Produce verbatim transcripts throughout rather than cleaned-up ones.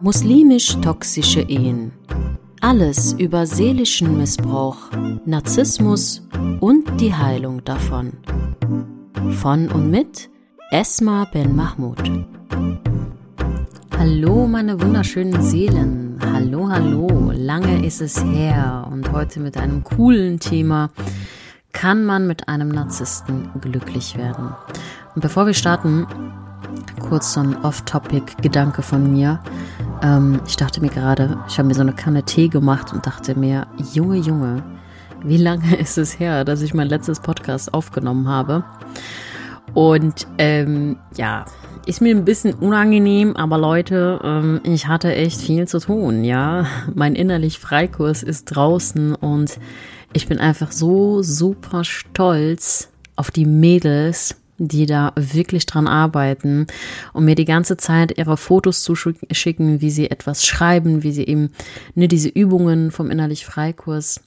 Muslimisch-toxische Ehen. Alles über seelischen Missbrauch, Narzissmus und die Heilung davon. Von und mit Esma Ben Mahmoud. Hallo meine wunderschönen Seelen. Hallo, hallo. Lange ist es her und heute mit einem coolen Thema. Kann man mit einem Narzissten glücklich werden? Und bevor wir starten, kurz so ein Off-Topic-Gedanke von mir. Ähm, ich dachte mir gerade, ich habe mir so eine Kanne Tee gemacht und dachte mir, Junge, Junge, wie lange ist es her, dass ich mein letztes Podcast aufgenommen habe? Und ähm, ja, ist mir ein bisschen unangenehm, aber Leute, ähm, ich hatte echt viel zu tun, ja. Mein innerlich Freikurs ist draußen und ich bin einfach so super stolz auf die Mädels, die da wirklich dran arbeiten und mir die ganze Zeit ihre Fotos zuschicken, wie sie etwas schreiben, wie sie eben ne, diese Übungen vom innerlich Freikurs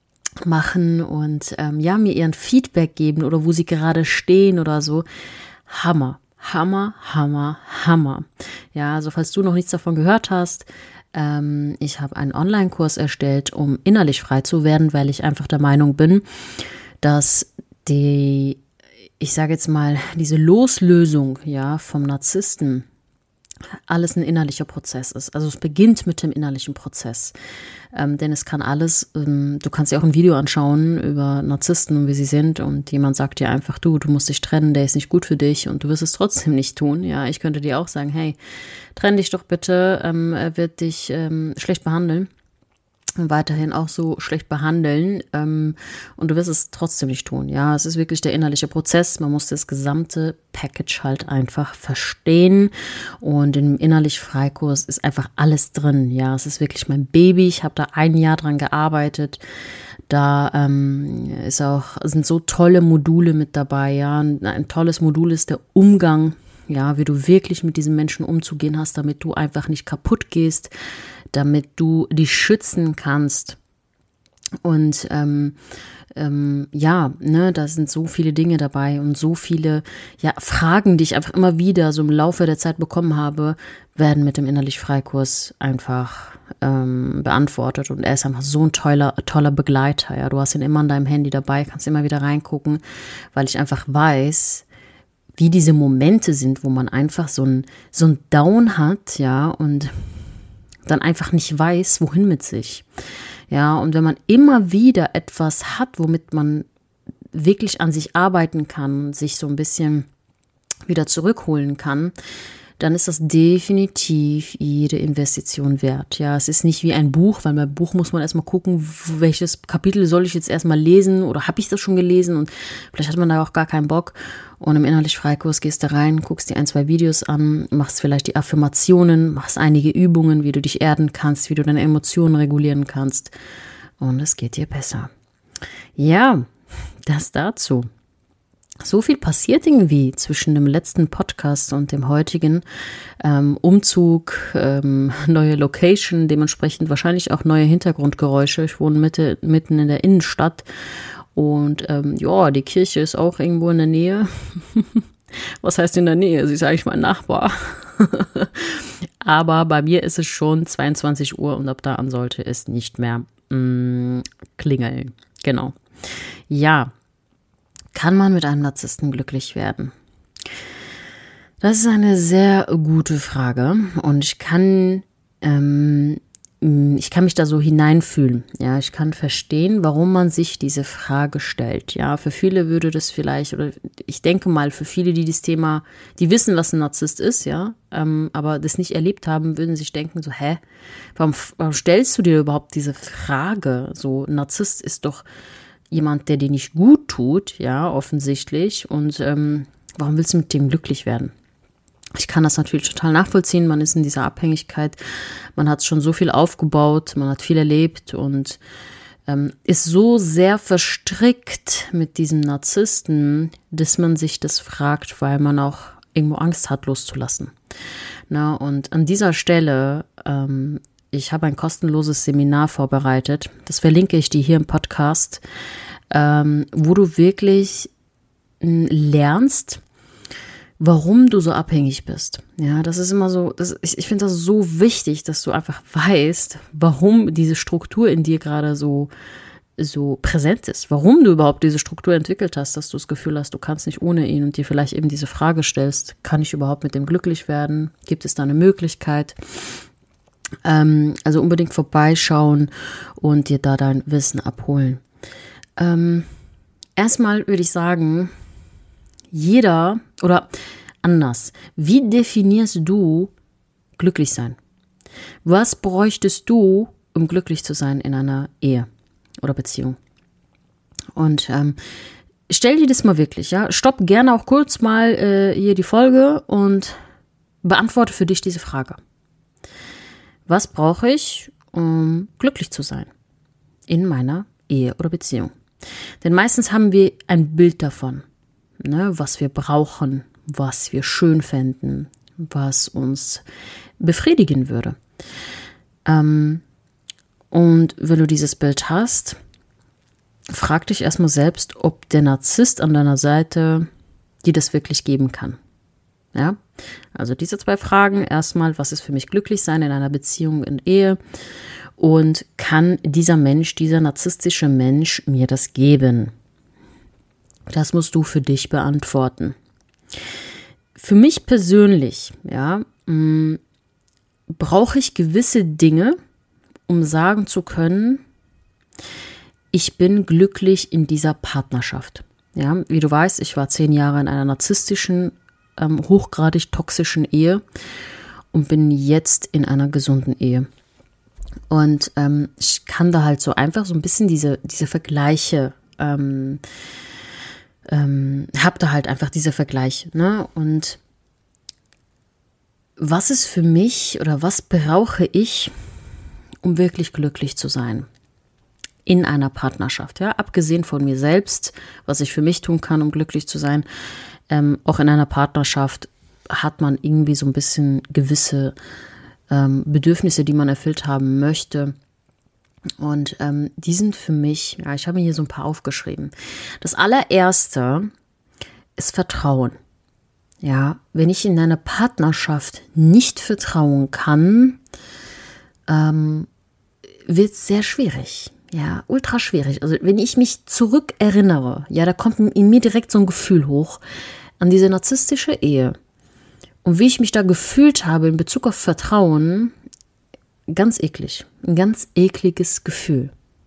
machen und ähm, ja, mir ihren Feedback geben oder wo sie gerade stehen oder so. Hammer, Hammer, Hammer, Hammer. Ja, also falls du noch nichts davon gehört hast, ähm, ich habe einen Online-Kurs erstellt, um innerlich frei zu werden, weil ich einfach der Meinung bin, dass die ich sage jetzt mal, diese Loslösung ja vom Narzissten alles ein innerlicher Prozess ist. Also es beginnt mit dem innerlichen Prozess. Ähm, denn es kann alles, ähm, du kannst dir auch ein Video anschauen über Narzissten und wie sie sind und jemand sagt dir einfach, du, du musst dich trennen, der ist nicht gut für dich und du wirst es trotzdem nicht tun. Ja, ich könnte dir auch sagen, hey, trenn dich doch bitte, ähm, er wird dich ähm, schlecht behandeln. Weiterhin auch so schlecht behandeln ähm, und du wirst es trotzdem nicht tun. Ja, es ist wirklich der innerliche Prozess. Man muss das gesamte Package halt einfach verstehen und im innerlich Freikurs ist einfach alles drin. Ja, es ist wirklich mein Baby. Ich habe da ein Jahr dran gearbeitet. Da ähm, ist auch sind so tolle Module mit dabei. Ja, ein, ein tolles Modul ist der Umgang. Ja, wie du wirklich mit diesen Menschen umzugehen hast, damit du einfach nicht kaputt gehst, damit du dich schützen kannst. Und ähm, ähm, ja, ne, da sind so viele Dinge dabei und so viele ja, Fragen, die ich einfach immer wieder so im Laufe der Zeit bekommen habe, werden mit dem innerlich Freikurs einfach ähm, beantwortet. Und er ist einfach so ein toller, toller Begleiter. Ja, du hast ihn immer an deinem Handy dabei, kannst immer wieder reingucken, weil ich einfach weiß, wie diese Momente sind, wo man einfach so ein, so ein Down hat, ja, und dann einfach nicht weiß, wohin mit sich. Ja, und wenn man immer wieder etwas hat, womit man wirklich an sich arbeiten kann, sich so ein bisschen wieder zurückholen kann, dann ist das definitiv jede Investition wert. Ja, es ist nicht wie ein Buch, weil beim Buch muss man erstmal gucken, welches Kapitel soll ich jetzt erstmal lesen oder habe ich das schon gelesen und vielleicht hat man da auch gar keinen Bock. Und im innerlich Freikurs gehst du rein, guckst dir ein, zwei Videos an, machst vielleicht die Affirmationen, machst einige Übungen, wie du dich erden kannst, wie du deine Emotionen regulieren kannst und es geht dir besser. Ja, das dazu. So viel passiert irgendwie zwischen dem letzten Podcast und dem heutigen. Ähm, Umzug, ähm, neue Location, dementsprechend wahrscheinlich auch neue Hintergrundgeräusche. Ich wohne Mitte, mitten in der Innenstadt und ähm, ja, die Kirche ist auch irgendwo in der Nähe. Was heißt in der Nähe? Sie ist eigentlich mein Nachbar. Aber bei mir ist es schon zweiundzwanzig Uhr und ab da an sollte es nicht mehr mh, klingeln. Genau. Ja. Kann man mit einem Narzissten glücklich werden? Das ist eine sehr gute Frage und ich kann, ähm, ich kann mich da so hineinfühlen. Ja, ich kann verstehen, warum man sich diese Frage stellt. Ja, für viele würde das vielleicht, oder ich denke mal, für viele, die das Thema, die wissen, was ein Narzisst ist, ja, ähm, aber das nicht erlebt haben, würden sich denken so, hä, warum, warum stellst du dir überhaupt diese Frage? So, ein Narzisst ist doch jemand, der dir nicht gut tut, ja, offensichtlich. Und ähm, warum willst du mit dem glücklich werden? Ich kann das natürlich total nachvollziehen. Man ist in dieser Abhängigkeit. Man hat schon so viel aufgebaut, man hat viel erlebt und ähm, ist so sehr verstrickt mit diesem Narzissten, dass man sich das fragt, weil man auch irgendwo Angst hat, loszulassen. Na, und an dieser Stelle ähm, ich habe ein kostenloses Seminar vorbereitet. Das verlinke ich dir hier im Podcast, ähm, wo du wirklich lernst, warum du so abhängig bist. Ja, das ist immer so, das, ich, ich finde das so wichtig, dass du einfach weißt, warum diese Struktur in dir gerade so, so präsent ist. Warum du überhaupt diese Struktur entwickelt hast, dass du das Gefühl hast, du kannst nicht ohne ihn und dir vielleicht eben diese Frage stellst, kann ich überhaupt mit dem glücklich werden? Gibt es da eine Möglichkeit? Ähm, also unbedingt vorbeischauen und dir da dein Wissen abholen. Ähm, erstmal würde ich sagen, jeder oder anders, wie definierst du glücklich sein? Was bräuchtest du, um glücklich zu sein in einer Ehe oder Beziehung? Und ähm, stell dir das mal wirklich, ja, stopp gerne auch kurz mal äh, hier die Folge und beantworte für dich diese Frage. Was brauche ich, um glücklich zu sein in meiner Ehe oder Beziehung? Denn meistens haben wir ein Bild davon, ne, was wir brauchen, was wir schön fänden, was uns befriedigen würde. Ähm, und wenn du dieses Bild hast, frag dich erstmal selbst, ob der Narzisst an deiner Seite dir das wirklich geben kann. Ja, also diese zwei Fragen. Erstmal, was ist für mich glücklich sein in einer Beziehung, in Ehe? Und kann dieser Mensch, dieser narzisstische Mensch mir das geben? Das musst du für dich beantworten. Für mich persönlich, ja, mh, brauche ich gewisse Dinge, um sagen zu können, ich bin glücklich in dieser Partnerschaft. Ja, wie du weißt, ich war zehn Jahre in einer narzisstischen, ähm, hochgradig toxischen Ehe und bin jetzt in einer gesunden Ehe. Und ähm, ich kann da halt so einfach so ein bisschen diese, diese Vergleiche, ähm, ähm, hab da halt einfach diese Vergleiche, ne? Und was ist für mich oder was brauche ich, um wirklich glücklich zu sein in einer Partnerschaft, ja, abgesehen von mir selbst, was ich für mich tun kann, um glücklich zu sein, ähm, auch in einer Partnerschaft hat man irgendwie so ein bisschen gewisse ähm, Bedürfnisse, die man erfüllt haben möchte. Und ähm, die sind für mich, ja, ich habe mir hier so ein paar aufgeschrieben. Das allererste ist Vertrauen. Ja, wenn ich in einer Partnerschaft nicht vertrauen kann, ähm, wird es sehr schwierig. Ja, ultra schwierig. Also wenn ich mich zurückerinnere, ja, da kommt in mir direkt so ein Gefühl hoch an diese narzisstische Ehe. Und wie ich mich da gefühlt habe in Bezug auf Vertrauen, ganz eklig. Ein ganz ekliges Gefühl.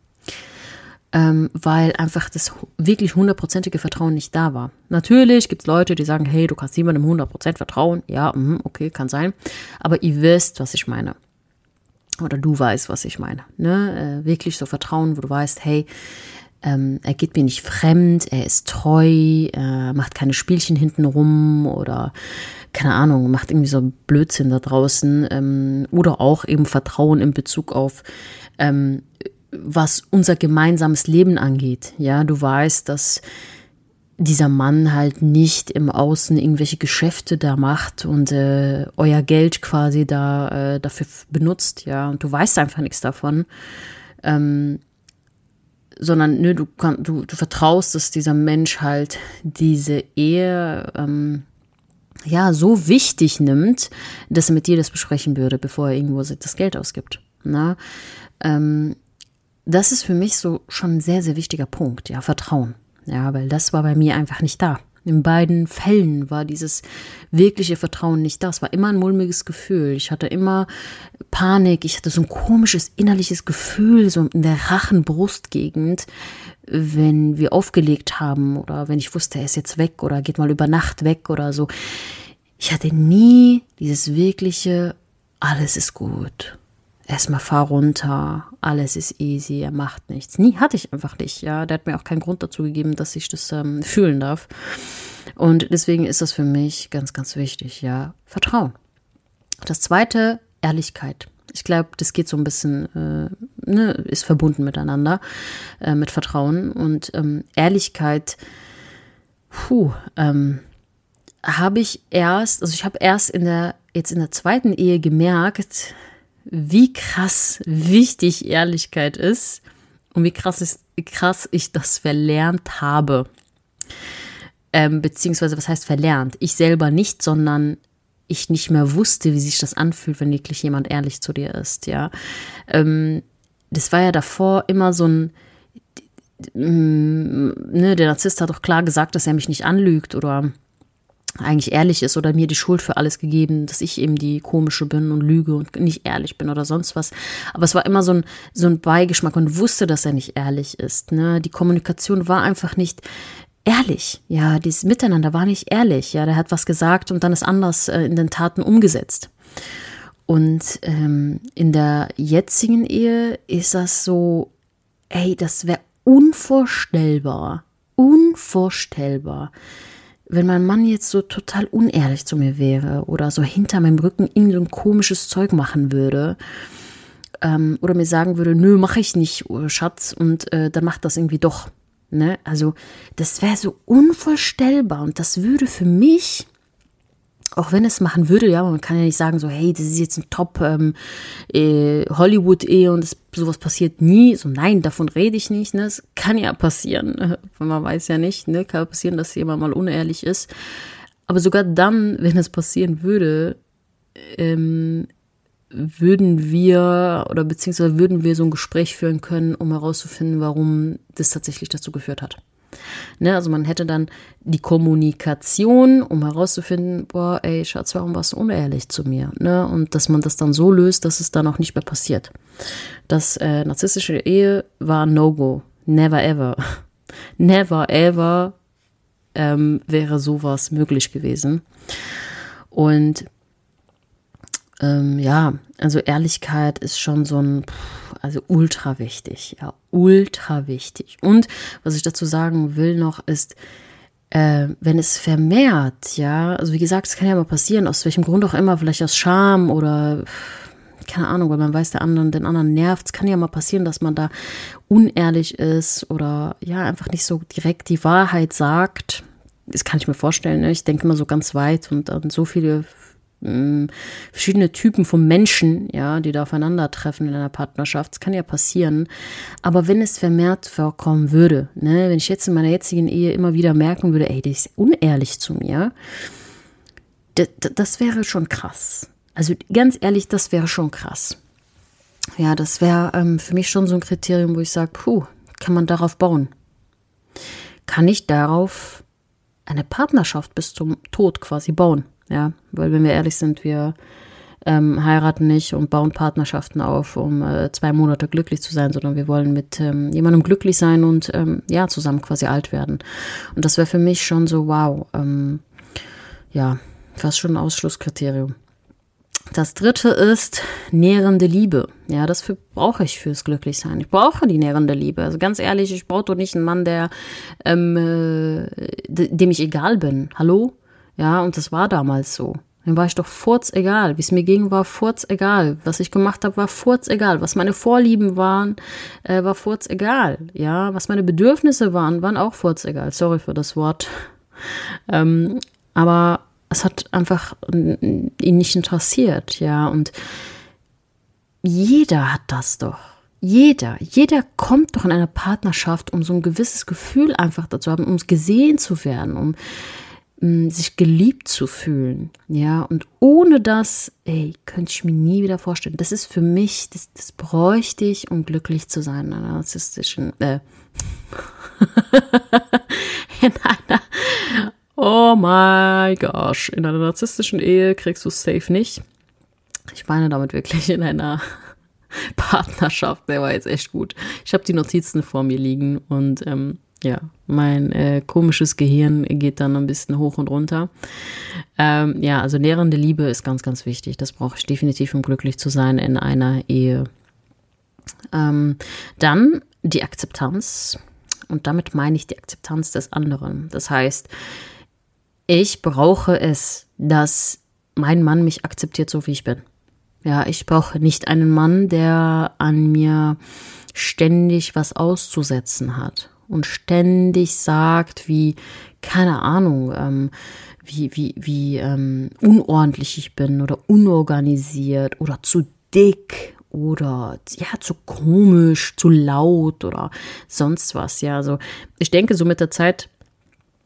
Ähm, weil einfach das wirklich hundertprozentige Vertrauen nicht da war. Natürlich gibt es Leute, die sagen, hey, du kannst niemandem hundert Prozent vertrauen. Ja, mh, okay, kann sein. Aber ihr wisst, was ich meine. Oder du weißt, was ich meine. Ne? Äh, wirklich so Vertrauen, wo du weißt, hey, ähm, er geht mir nicht fremd, er ist treu, er macht keine Spielchen hintenrum oder keine Ahnung, macht irgendwie so Blödsinn da draußen. Ähm, oder auch eben Vertrauen in Bezug auf, ähm, was unser gemeinsames Leben angeht. Ja, du weißt, dass dieser Mann halt nicht im Außen irgendwelche Geschäfte da macht und äh, euer Geld quasi da äh, dafür benutzt, ja, und du weißt einfach nichts davon, ähm, sondern ne, du, kann, du, du vertraust, dass dieser Mensch halt diese Ehe ähm, ja so wichtig nimmt, dass er mit dir das besprechen würde, bevor er irgendwo das Geld ausgibt. Na? Ähm, das ist für mich so schon ein sehr, sehr wichtiger Punkt, ja, Vertrauen. Ja, weil das war bei mir einfach nicht da. In beiden Fällen war dieses wirkliche Vertrauen nicht da. Es war immer ein mulmiges Gefühl. Ich hatte immer Panik. Ich hatte so ein komisches innerliches Gefühl, so in der Rachen-Brustgegend, wenn wir aufgelegt haben oder wenn ich wusste, er ist jetzt weg oder geht mal über Nacht weg oder so. Ich hatte nie dieses wirkliche, alles ist gut. Erstmal fahr runter, alles ist easy, er macht nichts. Nie, hatte ich einfach nicht, ja. Der hat mir auch keinen Grund dazu gegeben, dass ich das ähm, fühlen darf. Und deswegen ist das für mich ganz, ganz wichtig, ja. Vertrauen. Das zweite, Ehrlichkeit. Ich glaube, das geht so ein bisschen, äh, ne, ist verbunden miteinander, äh, mit Vertrauen. Und ähm, Ehrlichkeit, puh, ähm, habe ich erst, also ich habe erst in der, jetzt in der zweiten Ehe gemerkt, wie krass wichtig Ehrlichkeit ist und wie krass, ist, krass ich das verlernt habe. ähm, beziehungsweise was heißt verlernt? Ich selber nicht, sondern ich nicht mehr wusste, wie sich das anfühlt, wenn wirklich jemand ehrlich zu dir ist, ja. Ähm, das war ja davor immer so ein, ne, der Narzisst hat doch klar gesagt, dass er mich nicht anlügt oder eigentlich ehrlich ist oder mir die Schuld für alles gegeben, dass ich eben die Komische bin und lüge und nicht ehrlich bin oder sonst was. Aber es war immer so ein, so ein Beigeschmack. Man wusste, dass er nicht ehrlich ist, ne? Die Kommunikation war einfach nicht ehrlich. Ja, dieses Miteinander war nicht ehrlich. Ja, der hat was gesagt und dann ist anders äh, in den Taten umgesetzt. Und ähm, in der jetzigen Ehe ist das so, ey, das wäre unvorstellbar. Unvorstellbar. Wenn mein Mann jetzt so total unehrlich zu mir wäre oder so hinter meinem Rücken irgendein komisches Zeug machen würde ähm, oder mir sagen würde, nö, mache ich nicht, Schatz, und äh, dann macht das irgendwie doch. Ne? Also das wäre so unvorstellbar und das würde für mich, auch wenn es machen würde, ja, man kann ja nicht sagen so, hey, das ist jetzt ein Top ähm, äh, Hollywood-Ehe und das, sowas passiert nie. So, nein, davon rede ich nicht. Ne? Es kann ja passieren, man weiß ja nicht, ne? Kann passieren, dass jemand mal unehrlich ist. Aber sogar dann, wenn es passieren würde, ähm, würden wir oder beziehungsweise würden wir so ein Gespräch führen können, um herauszufinden, warum das tatsächlich dazu geführt hat. Ne, also man hätte dann die Kommunikation, um herauszufinden, boah, ey, Schatz, warum warst du unehrlich zu mir? Ne? Und dass man das dann so löst, dass es dann auch nicht mehr passiert. Das äh, narzisstische Ehe war No-Go. Never ever. Never ever ähm, wäre sowas möglich gewesen. Und ähm, ja, also Ehrlichkeit ist schon so ein, also ultra wichtig, ja, ultra wichtig. Und was ich dazu sagen will noch ist, äh, wenn es vermehrt, ja, also wie gesagt, es kann ja mal passieren, aus welchem Grund auch immer, vielleicht aus Scham oder keine Ahnung, weil man weiß, der anderen, den anderen nervt. Es kann ja mal passieren, dass man da unehrlich ist oder ja, einfach nicht so direkt die Wahrheit sagt. Das kann ich mir vorstellen, ne? Ich denke immer so ganz weit und an so viele verschiedene Typen von Menschen, ja, die da aufeinandertreffen in einer Partnerschaft. Das kann ja passieren. Aber wenn es vermehrt vorkommen würde, ne, wenn ich jetzt in meiner jetzigen Ehe immer wieder merken würde, ey, die ist unehrlich zu mir, das, das wäre schon krass. Also ganz ehrlich, das wäre schon krass. Ja, das wäre ähm, für mich schon so ein Kriterium, wo ich sage, puh, kann man darauf bauen? Kann ich darauf eine Partnerschaft bis zum Tod quasi bauen? Ja, weil wenn wir ehrlich sind, wir ähm, heiraten nicht und bauen Partnerschaften auf, um äh, zwei Monate glücklich zu sein, sondern wir wollen mit ähm, jemandem glücklich sein und ähm, ja, zusammen quasi alt werden. Und das wäre für mich schon so, wow, ähm, ja, fast schon ein Ausschlusskriterium. Das dritte ist nährende Liebe. Ja, das für, brauche ich fürs Glücklichsein. Ich brauche die nährende Liebe. Also ganz ehrlich, ich brauche doch nicht einen Mann, der ähm, äh, dem ich egal bin. Hallo? Ja, und das war damals so. Dann war ich doch furzegal. Wie es mir ging, war furzegal. Was ich gemacht habe, war furzegal. Was meine Vorlieben waren, äh, war furzegal. Ja, was meine Bedürfnisse waren, waren auch furzegal. Sorry für das Wort. Ähm, aber es hat einfach ihn nicht interessiert, ja. Und jeder hat das doch. Jeder. Jeder kommt doch in eine Partnerschaft, um so ein gewisses Gefühl einfach dazu haben, um gesehen zu werden, um sich geliebt zu fühlen, ja, und ohne das, ey, könnte ich mir nie wieder vorstellen. Das ist für mich, das, das bräuchte ich, um glücklich zu sein in einer narzisstischen, äh, in einer, oh my gosh, in einer narzisstischen Ehe kriegst du es safe nicht. Ich meine damit wirklich in einer Partnerschaft, der war jetzt echt gut. Ich habe die Notizen vor mir liegen und, ähm, ja, mein äh, komisches Gehirn geht dann ein bisschen hoch und runter. Ähm, ja, also nährende Liebe ist ganz, ganz wichtig. Das brauche ich definitiv, um glücklich zu sein in einer Ehe. Ähm, dann die Akzeptanz. Und damit meine ich die Akzeptanz des anderen. Das heißt, ich brauche es, dass mein Mann mich akzeptiert, so wie ich bin. Ja, ich brauche nicht einen Mann, der an mir ständig was auszusetzen hat. Und ständig sagt, wie, keine Ahnung, ähm, wie, wie, wie ähm, unordentlich ich bin oder unorganisiert oder zu dick oder ja, zu komisch, zu laut oder sonst was. Ja, also ich denke, so mit der Zeit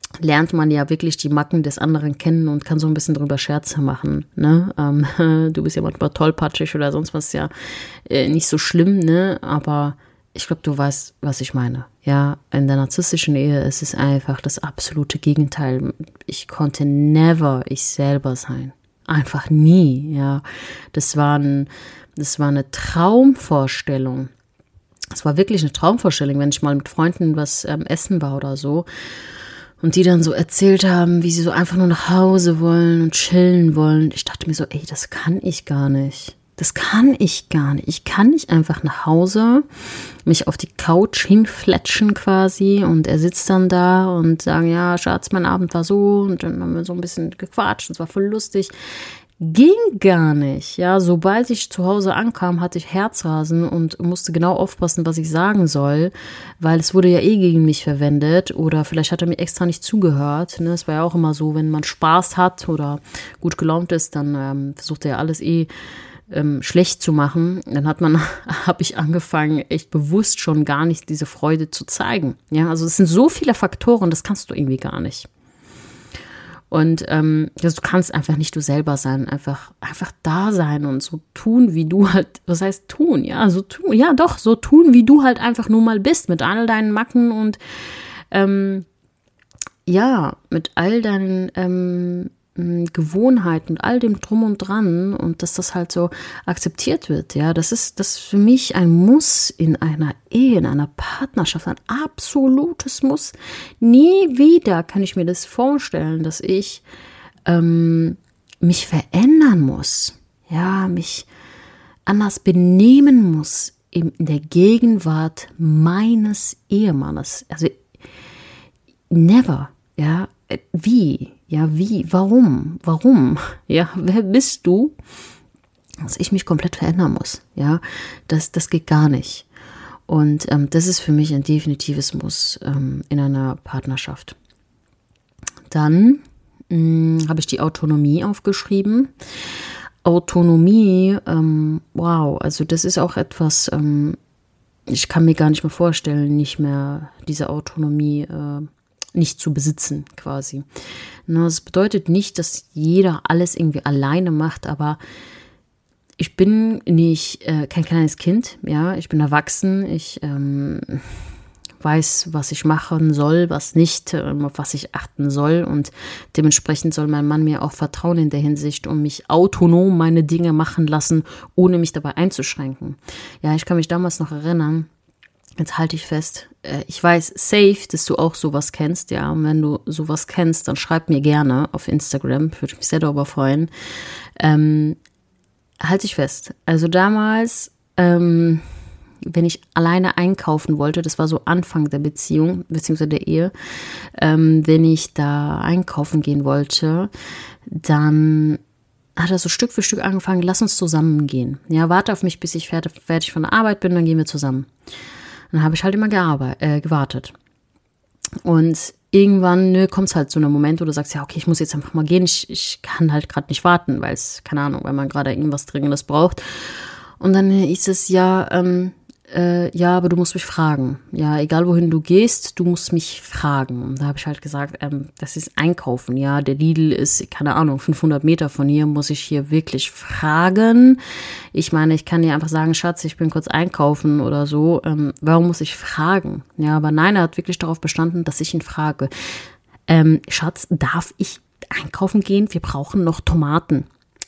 lernt man ja wirklich die Macken des anderen kennen und kann so ein bisschen drüber Scherze machen, ne? Ähm, du bist ja manchmal tollpatschig oder sonst was, ja äh, nicht so schlimm, ne? Aber ich glaube, du weißt, was ich meine. Ja, in der narzisstischen Ehe ist es einfach das absolute Gegenteil. Ich konnte never ich selber sein. Einfach nie, ja. Das war, ein, das war eine Traumvorstellung. Es war wirklich eine Traumvorstellung, wenn ich mal mit Freunden was ähm, essen war oder so. Und die dann so erzählt haben, wie sie so einfach nur nach Hause wollen und chillen wollen. Ich dachte mir so, ey, das kann ich gar nicht. Das kann ich gar nicht. Ich kann nicht einfach nach Hause, mich auf die Couch hinfletschen quasi und er sitzt dann da und sagen, ja, Schatz, mein Abend war so und dann haben wir so ein bisschen gequatscht und es war voll lustig. Ging gar nicht, ja. Sobald ich zu Hause ankam, hatte ich Herzrasen und musste genau aufpassen, was ich sagen soll, weil es wurde ja eh gegen mich verwendet oder vielleicht hat er mir extra nicht zugehört. Ne? Es war ja auch immer so, wenn man Spaß hat oder gut gelaunt ist, dann ähm, versucht er ja alles eh ähm, schlecht zu machen. Dann hat man, habe ich angefangen, echt bewusst schon gar nicht diese Freude zu zeigen. Ja, also es sind so viele Faktoren, das kannst du irgendwie gar nicht. Und ähm, also du kannst einfach nicht du selber sein, einfach, einfach da sein und so tun, wie du halt, was heißt tun, ja, so tun, ja doch, so tun, wie du halt einfach nur mal bist, mit all deinen Macken und ähm, ja, mit all deinen ähm, Gewohnheiten und all dem Drum und Dran und dass das halt so akzeptiert wird, ja, das ist das ist für mich ein Muss in einer Ehe, in einer Partnerschaft, ein absolutes Muss. Nie wieder kann ich mir das vorstellen, dass ich ähm, mich verändern muss, ja, mich anders benehmen muss in, in der Gegenwart meines Ehemannes. Also never, ja, wie? Ja, wie? Warum? Warum? Ja, wer bist du, dass ich mich komplett verändern muss? Ja, das, das geht gar nicht. Und ähm, das ist für mich ein definitives Muss ähm, in einer Partnerschaft. Dann mh, habe ich die Autonomie aufgeschrieben. Autonomie, ähm, wow, also das ist auch etwas, ähm, ich kann mir gar nicht mehr vorstellen, nicht mehr diese Autonomie äh, nicht zu besitzen quasi. Das bedeutet nicht, dass jeder alles irgendwie alleine macht, aber ich bin nicht äh, kein kleines Kind, ja, ich bin erwachsen, ich ähm, weiß, was ich machen soll, was nicht, ähm, auf was ich achten soll und dementsprechend soll mein Mann mir auch vertrauen in der Hinsicht und mich autonom meine Dinge machen lassen, ohne mich dabei einzuschränken. Ja, ich kann mich damals noch erinnern, jetzt halte ich fest, ich weiß safe, dass du auch sowas kennst, ja, und wenn du sowas kennst, dann schreib mir gerne auf Instagram, würde mich sehr darüber freuen. Ähm, halte ich fest, also damals, ähm, wenn ich alleine einkaufen wollte, das war so Anfang der Beziehung, beziehungsweise der Ehe, ähm, wenn ich da einkaufen gehen wollte, dann hat er so Stück für Stück angefangen, lass uns zusammen gehen. Ja, warte auf mich, bis ich fertig, fertig von der Arbeit bin, dann gehen wir zusammen. Dann habe ich halt immer gearbeitet, äh, gewartet. Und irgendwann ne, kommt es halt zu einem Moment, wo du sagst, ja, okay, ich muss jetzt einfach mal gehen. Ich, ich kann halt gerade nicht warten, weil es, keine Ahnung, weil man gerade irgendwas Dringendes braucht. Und dann ist es ja, ähm, äh, ja, aber du musst mich fragen. Ja, egal wohin du gehst, du musst mich fragen. Und da habe ich halt gesagt, ähm, das ist Einkaufen. Ja, der Lidl ist, keine Ahnung, fünfhundert Meter von hier, muss ich hier wirklich fragen. Ich meine, ich kann dir einfach sagen, Schatz, ich bin kurz einkaufen oder so. Ähm, warum muss ich fragen? Ja, aber nein, er hat wirklich darauf bestanden, dass ich ihn frage. Ähm, Schatz, darf ich einkaufen gehen? Wir brauchen noch Tomaten.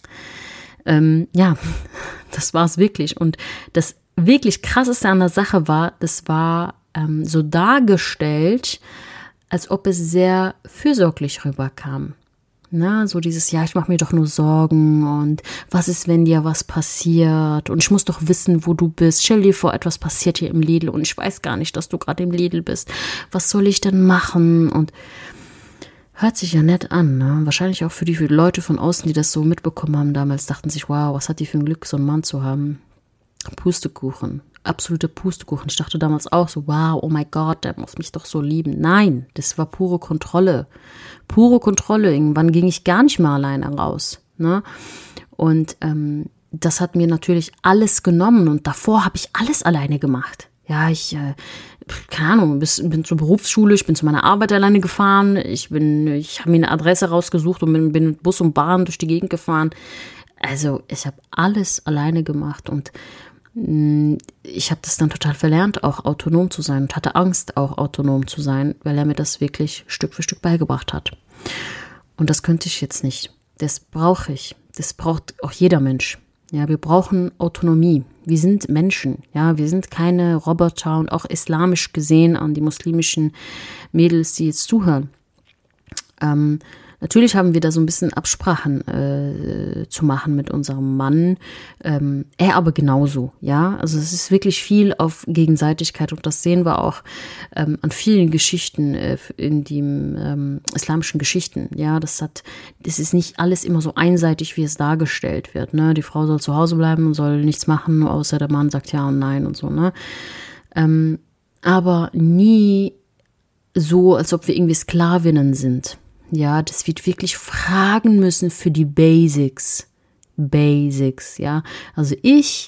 Ähm, ja, das war es wirklich. Und das wirklich krasseste an der Sache war, das war ähm, so dargestellt, als ob es sehr fürsorglich rüberkam. Na, so dieses, ja, ich mache mir doch nur Sorgen und was ist, wenn dir was passiert und ich muss doch wissen, wo du bist. Stell dir vor, etwas passiert hier im Lidl und ich weiß gar nicht, dass du gerade im Lidl bist. Was soll ich denn machen? Und hört sich ja nett an, ne? Wahrscheinlich auch für die, für die Leute von außen, die das so mitbekommen haben damals, dachten sich, wow, was hat die für ein Glück, so einen Mann zu haben. Pustekuchen, absolute Pustekuchen. Ich dachte damals auch so, wow, oh mein Gott, der muss mich doch so lieben. Nein, das war pure Kontrolle. Pure Kontrolle. Irgendwann ging ich gar nicht mehr alleine raus. Ne? Und ähm, das hat mir natürlich alles genommen und davor habe ich alles alleine gemacht. Ja, ich, äh, keine Ahnung, bis, bin zur Berufsschule, ich bin zu meiner Arbeit alleine gefahren, ich bin, ich habe mir eine Adresse rausgesucht und bin, bin mit Bus und Bahn durch die Gegend gefahren. Also ich habe alles alleine gemacht und mh, ich habe das dann total verlernt, auch autonom zu sein und hatte Angst, auch autonom zu sein, weil er mir das wirklich Stück für Stück beigebracht hat. Und das könnte ich jetzt nicht. Das brauche ich. Das braucht auch jeder Mensch. Ja, wir brauchen Autonomie. Wir sind Menschen. Ja, wir sind keine Roboter und auch islamisch gesehen an die muslimischen Mädels, die jetzt zuhören. Ähm, Natürlich haben wir da so ein bisschen Absprachen äh, zu machen mit unserem Mann. Ähm, er aber genauso, ja. Also es ist wirklich viel auf Gegenseitigkeit und das sehen wir auch ähm, an vielen Geschichten äh, in den ähm, islamischen Geschichten. Ja, das hat, das ist nicht alles immer so einseitig, wie es dargestellt wird. Ne? Die Frau soll zu Hause bleiben und soll nichts machen, außer der Mann sagt ja und nein und so. Ne? Ähm, aber nie so, als ob wir irgendwie Sklavinnen sind. Ja, das wird wirklich fragen müssen für die Basics. Basics, ja. Also ich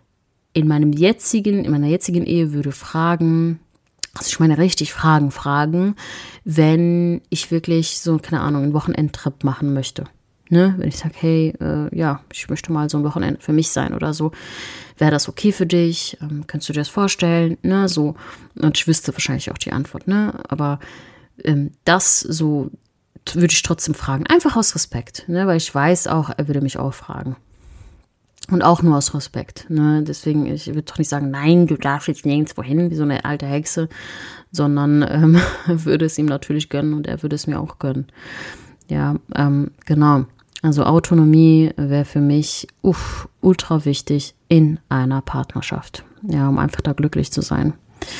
in meinem jetzigen, in meiner jetzigen Ehe würde fragen, also ich meine richtig fragen, fragen, wenn ich wirklich so, keine Ahnung, einen Wochenendtrip machen möchte. Ne? Wenn ich sage, hey, äh, ja, ich möchte mal so ein Wochenende für mich sein oder so. Wäre das okay für dich? Ähm, kannst du dir das vorstellen? Ne, so. Und ich wüsste wahrscheinlich auch die Antwort, ne? Aber ähm, das so würde ich trotzdem fragen. Einfach aus Respekt, ne? Weil ich weiß auch, er würde mich auch fragen. Und auch nur aus Respekt. Ne? Deswegen, ich würde doch nicht sagen, nein, du darfst jetzt nirgendwo hin, wie so eine alte Hexe, sondern ähm, würde es ihm natürlich gönnen und er würde es mir auch gönnen. Ja, ähm, genau. Also Autonomie wäre für mich uff, ultra wichtig in einer Partnerschaft. Ja, um einfach da glücklich zu sein.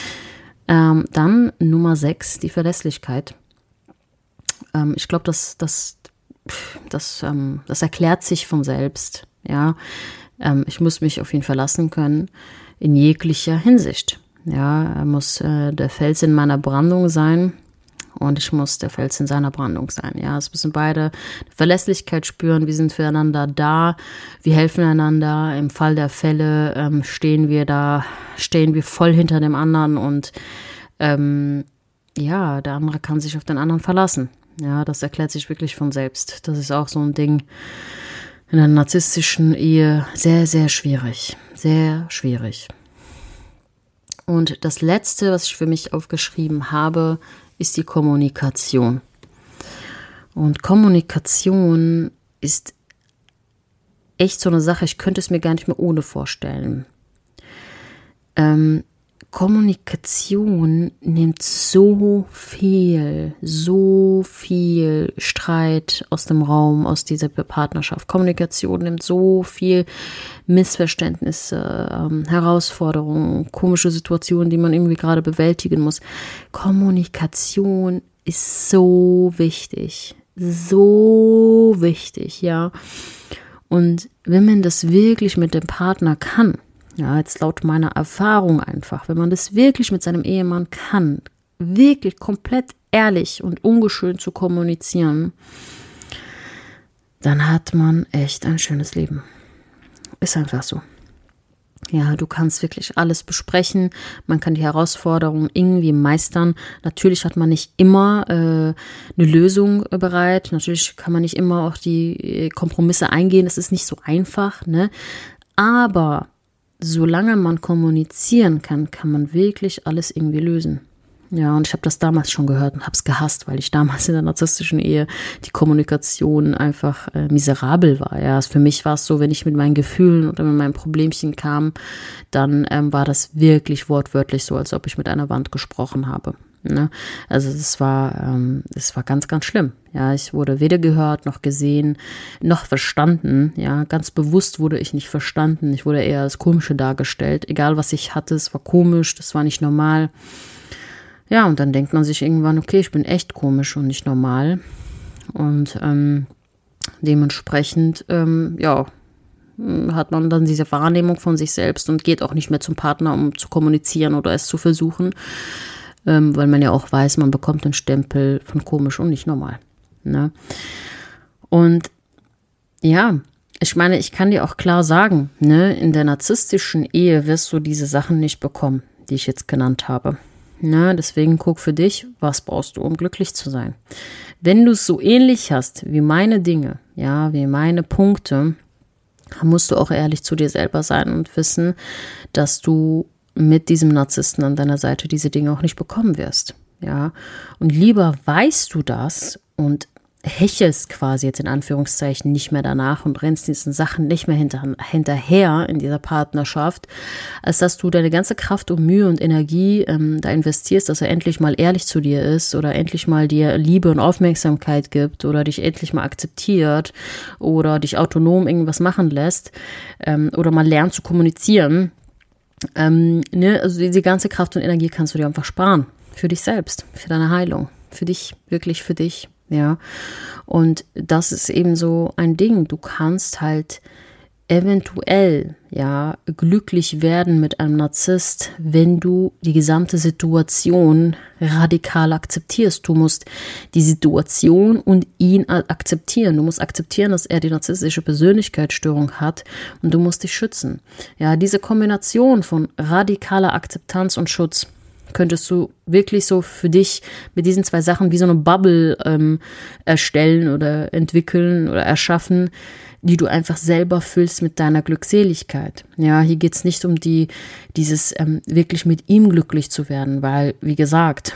Ähm, dann Nummer sechs, die Verlässlichkeit. Ähm, ich glaube, das, das, das, ähm, das erklärt sich von selbst. Ja, ähm, ich muss mich auf ihn verlassen können in jeglicher Hinsicht. Ja, er muss äh, der Fels in meiner Brandung sein und ich muss der Fels in seiner Brandung sein. Ja, es müssen beide Verlässlichkeit spüren. Wir sind füreinander da, wir helfen einander. Im Fall der Fälle ähm, stehen wir da, stehen wir voll hinter dem anderen und ähm, ja, der andere kann sich auf den anderen verlassen. Ja, das erklärt sich wirklich von selbst. Das ist auch so ein Ding in einer narzisstischen Ehe sehr, sehr schwierig. Sehr schwierig. Und das Letzte, was ich für mich aufgeschrieben habe, ist die Kommunikation. Und Kommunikation ist echt so eine Sache, ich könnte es mir gar nicht mehr ohne vorstellen. Ähm, Kommunikation nimmt so viel, so viel Streit aus dem Raum, aus dieser Partnerschaft. Kommunikation nimmt so viel Missverständnisse, ähm, Herausforderungen, komische Situationen, die man irgendwie gerade bewältigen muss. Kommunikation ist so wichtig, so wichtig, ja. Und wenn man das wirklich mit dem Partner kann, ja, jetzt laut meiner Erfahrung einfach, wenn man das wirklich mit seinem Ehemann kann, wirklich komplett ehrlich und ungeschönt zu kommunizieren, dann hat man echt ein schönes Leben. Ist einfach so. Ja, du kannst wirklich alles besprechen, man kann die Herausforderungen irgendwie meistern. Natürlich hat man nicht immer äh, eine Lösung bereit, natürlich kann man nicht immer auch die Kompromisse eingehen, das ist nicht so einfach, ne? Aber solange man kommunizieren kann, kann man wirklich alles irgendwie lösen. Ja, und ich habe das damals schon gehört und habe es gehasst, weil ich damals in der narzisstischen Ehe die Kommunikation einfach äh, miserabel war. Ja, also für mich war es so, wenn ich mit meinen Gefühlen oder mit meinen Problemchen kam, dann ähm, war das wirklich wortwörtlich so, als ob ich mit einer Wand gesprochen habe. Ne? Also das war, ähm, das war ganz, ganz schlimm. Ja, ich wurde weder gehört noch gesehen, noch verstanden. Ja, ganz bewusst wurde ich nicht verstanden. Ich wurde eher als Komische dargestellt. Egal, was ich hatte, es war komisch, das war nicht normal. Ja, und dann denkt man sich irgendwann, okay, ich bin echt komisch und nicht normal. Und ähm, dementsprechend, ähm, ja, hat man dann diese Wahrnehmung von sich selbst und geht auch nicht mehr zum Partner, um zu kommunizieren oder es zu versuchen. Ähm, weil man ja auch weiß, man bekommt den Stempel von komisch und nicht normal. Ne? Und ja, ich meine, ich kann dir auch klar sagen, ne, in der narzisstischen Ehe wirst du diese Sachen nicht bekommen. die ich jetzt genannt habe. Na, deswegen guck für dich, was brauchst du, um glücklich zu sein. Wenn du es so ähnlich hast wie meine Dinge, ja, wie meine Punkte, musst du auch ehrlich zu dir selber sein und wissen, dass du mit diesem Narzissten an deiner Seite diese Dinge auch nicht bekommen wirst. Ja, und lieber weißt du das und hechelst quasi jetzt in Anführungszeichen nicht mehr danach und rennst diesen Sachen nicht mehr hinter, hinterher in dieser Partnerschaft, als dass du deine ganze Kraft und Mühe und Energie ähm, da investierst, dass er endlich mal ehrlich zu dir ist oder endlich mal dir Liebe und Aufmerksamkeit gibt oder dich endlich mal akzeptiert oder dich autonom irgendwas machen lässt ähm, oder mal lernt zu kommunizieren. Ähm, ne? Also die, die ganze Kraft und Energie kannst du dir einfach sparen. Für dich selbst, für deine Heilung, für dich, wirklich für dich. Ja, und das ist eben so ein Ding. Du kannst halt eventuell, ja, glücklich werden mit einem Narzisst, wenn du die gesamte Situation radikal akzeptierst. Du musst die Situation und ihn akzeptieren. Du musst akzeptieren, dass er die narzisstische Persönlichkeitsstörung hat und du musst dich schützen. Ja, diese Kombination von radikaler Akzeptanz und Schutz könntest du wirklich so für dich mit diesen zwei Sachen wie so eine Bubble ähm, erstellen oder entwickeln oder erschaffen, die du einfach selber füllst mit deiner Glückseligkeit. Ja, hier geht es nicht um die, dieses ähm, wirklich mit ihm glücklich zu werden, weil, wie gesagt,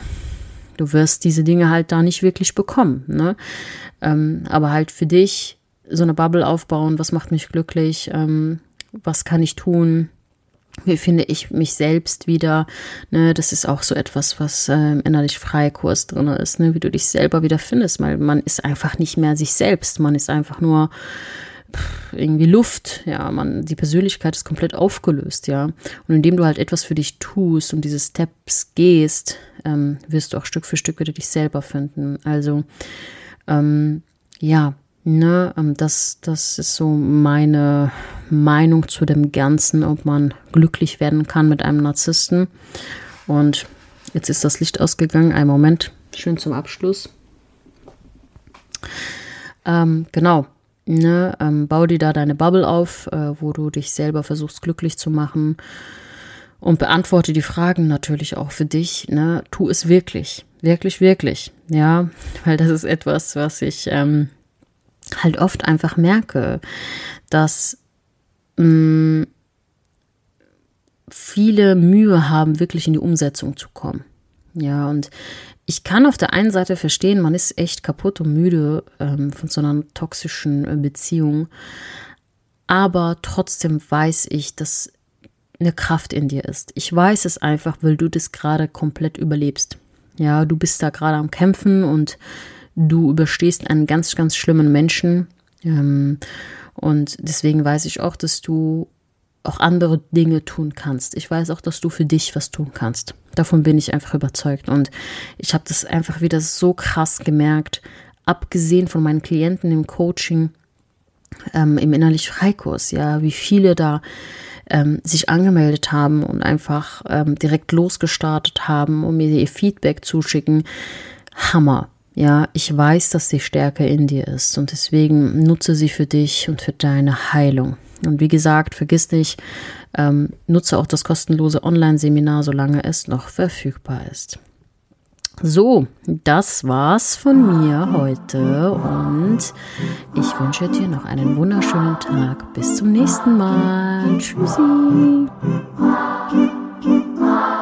du wirst diese Dinge halt da nicht wirklich bekommen, ne? Ähm, aber halt für dich so eine Bubble aufbauen, was macht mich glücklich, ähm, was kann ich tun, wie finde ich mich selbst wieder, ne, das ist auch so etwas, was äh, im Innerlich-Frei-Kurs drin ist, ne, wie du dich selber wieder findest, weil man ist einfach nicht mehr sich selbst, man ist einfach nur pff, irgendwie Luft, ja, man, die Persönlichkeit ist komplett aufgelöst, ja, und indem du halt etwas für dich tust und diese Steps gehst, ähm, wirst du auch Stück für Stück wieder dich selber finden, also, ähm, ja, Ne, das, das ist so meine Meinung zu dem Ganzen, ob man glücklich werden kann mit einem Narzissten. Und jetzt ist das Licht ausgegangen. Einen Moment, schön zum Abschluss. Ähm, genau, ne, ähm, bau dir da deine Bubble auf, äh, wo du dich selber versuchst glücklich zu machen und beantworte die Fragen natürlich auch für dich. Ne, tu es wirklich, wirklich, wirklich, ja, weil das ist etwas, was ich ähm, halt oft einfach merke, dass mh, viele Mühe haben, wirklich in die Umsetzung zu kommen. Ja, und ich kann auf der einen Seite verstehen, man ist echt kaputt und müde ähm, von so einer toxischen äh, Beziehung, aber trotzdem weiß ich, dass eine Kraft in dir ist. Ich weiß es einfach, weil du das gerade komplett überlebst. Ja, du bist da gerade am Kämpfen und du überstehst einen ganz, ganz schlimmen Menschen. Ähm, und deswegen weiß ich auch, dass du auch andere Dinge tun kannst. Ich weiß auch, dass du für dich was tun kannst. Davon bin ich einfach überzeugt. Und ich habe das einfach wieder so krass gemerkt, abgesehen von meinen Klienten im Coaching, ähm, im Innerlich-Frei-Kurs, ja, wie viele da ähm, sich angemeldet haben und einfach ähm, direkt losgestartet haben und mir ihr Feedback zuschicken. Hammer. Ja, ich weiß, dass die Stärke in dir ist und deswegen nutze sie für dich und für deine Heilung. Und wie gesagt, vergiss nicht, ähm, nutze auch das kostenlose Online-Seminar, solange es noch verfügbar ist. So, das war's von mir heute und ich wünsche dir noch einen wunderschönen Tag. Bis zum nächsten Mal. Tschüssi.